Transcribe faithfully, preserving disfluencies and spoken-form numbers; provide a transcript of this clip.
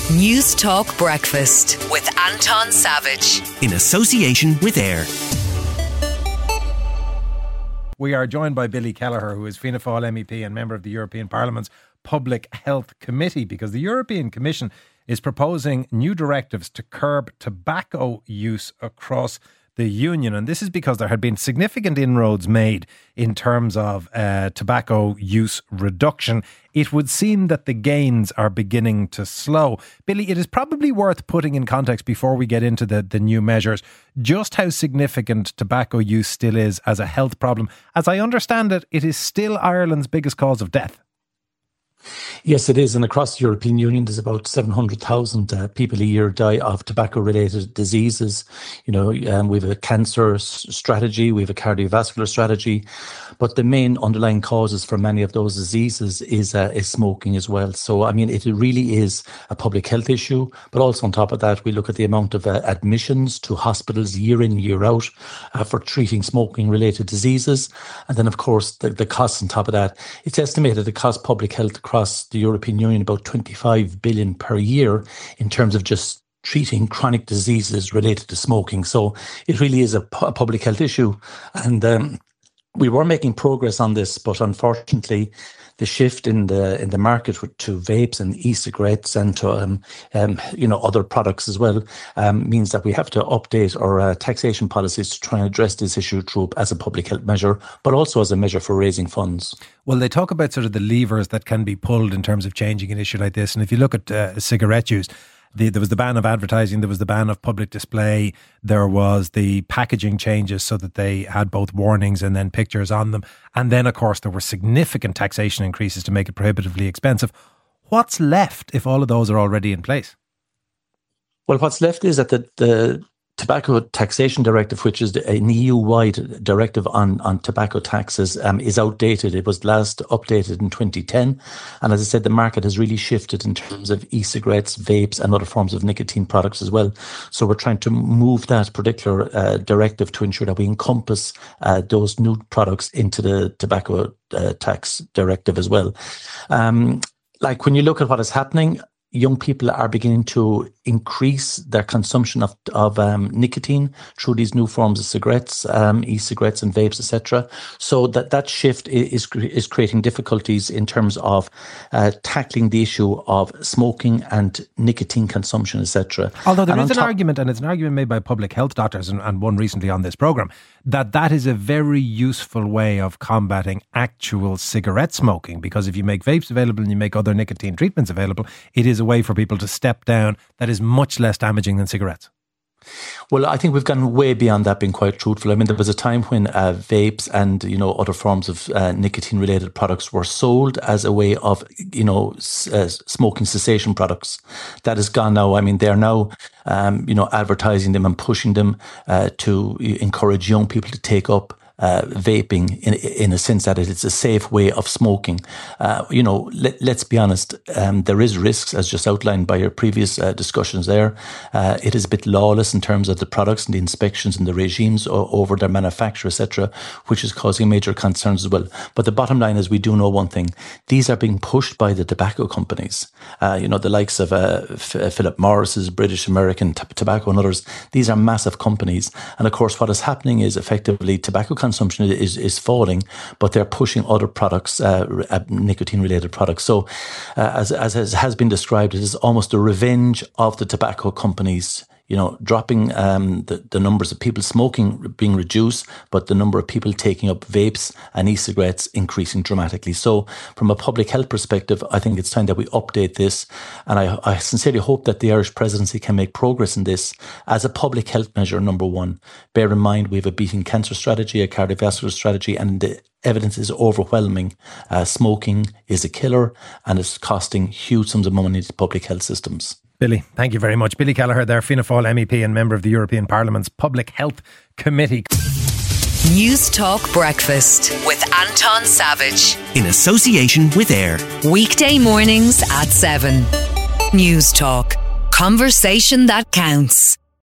News Talk Breakfast with Anton Savage. In association with AIR. We are joined by Billy Kelleher, who is Fianna Fáil M E P and member of the European Parliament's Public Health Committee, because the European Commission is proposing new directives to curb tobacco use across the Union. And this is because there had been significant inroads made in terms of uh, tobacco use reduction. It would seem that the gains are beginning to slow. Billy, it is probably worth putting in context before we get into the, the new measures, just how significant tobacco use still is as a health problem. As I understand it, it is still Ireland's biggest cause of death. Yes, it is. And across the European Union, there's about seven hundred thousand uh, people a year die of tobacco-related diseases. You know, um, we have a cancer s- strategy, we have a cardiovascular strategy, but the main underlying causes for many of those diseases is uh, is smoking as well. So, I mean, it really is a public health issue. But also on top of that, we look at the amount of uh, admissions to hospitals year in, year out uh, for treating smoking-related diseases. And then, of course, the, the costs on top of that. It's estimated it costs public health across the European Union about twenty-five billion per year in terms of just treating chronic diseases related to smoking. So it really is a, pu- a public health issue. And um, we were making progress on this, but unfortunately, the shift in the in the market to vapes and e-cigarettes and to um, um, you know other products as well um, means that we have to update our uh, taxation policies to try and address this issue through as a public health measure, but also as a measure for raising funds. Well, they talk about sort of the levers that can be pulled in terms of changing an issue like this. And if you look at uh, cigarette use, The, there was the ban of advertising, there was the ban of public display, there was the packaging changes so that they had both warnings and then pictures on them. And then, of course, there were significant taxation increases to make it prohibitively expensive. What's left if all of those are already in place? Well, what's left is that the, the Tobacco Taxation Directive, which is an E U-wide directive on, on tobacco taxes, um, is outdated. It was last updated in twenty ten. And as I said, the market has really shifted in terms of e-cigarettes, vapes and other forms of nicotine products as well. So we're trying to move that particular uh, directive to ensure that we encompass uh, those new products into the Tobacco uh, Tax Directive as well. Um, like when you look at what is happening, young people are beginning to increase their consumption of of um, nicotine through these new forms of cigarettes, um, e-cigarettes and vapes, et cetera. So that that shift is is creating difficulties in terms of uh, tackling the issue of smoking and nicotine consumption, et cetera. Although there and is an top- argument, and it's an argument made by public health doctors, and, and one recently on this programme, that that is a very useful way of combating actual cigarette smoking, because if you make vapes available and you make other nicotine treatments available, it is a way for people to step down that is much less damaging than cigarettes. Well, I think we've gone way beyond that, being quite truthful. I mean, there was a time when uh, vapes and, you know, other forms of uh, nicotine-related products were sold as a way of, you know, s- uh, smoking cessation products. That is gone now. I mean, they're now, um, you know, advertising them and pushing them uh, to encourage young people to take up Uh, vaping in in a sense that it's a safe way of smoking. Uh, you know, let, let's be honest, um, there is risks, as just outlined by your previous uh, discussions there. Uh, it is a bit lawless in terms of the products and the inspections and the regimes o- over their manufacture, et cetera, which is causing major concerns as well. But the bottom line is we do know one thing. These are being pushed by the tobacco companies. Uh, you know, the likes of uh, F- Philip Morris's, British American t- Tobacco and others. These are massive companies. And of course, what is happening is effectively tobacco consumption is, is falling, but they're pushing other products, uh, nicotine-related products. So, uh, as, as has been described, it is almost a revenge of the tobacco companies, you know, dropping um, the, the numbers of people smoking being reduced, but the number of people taking up vapes and e-cigarettes increasing dramatically. So from a public health perspective, I think it's time that we update this. And I, I sincerely hope that the Irish presidency can make progress in this as a public health measure, number one. Bear in mind, we have a beating cancer strategy, a cardiovascular strategy, and the evidence is overwhelming. Uh, smoking is a killer and it's costing huge sums of money to public health systems. Billy, thank you very much. Billy Kelleher there, Fianna Fáil M E P and member of the European Parliament's Public Health Committee. News Talk Breakfast with Anton Savage. In association with AIR. Weekday mornings at seven. News Talk. Conversation that counts.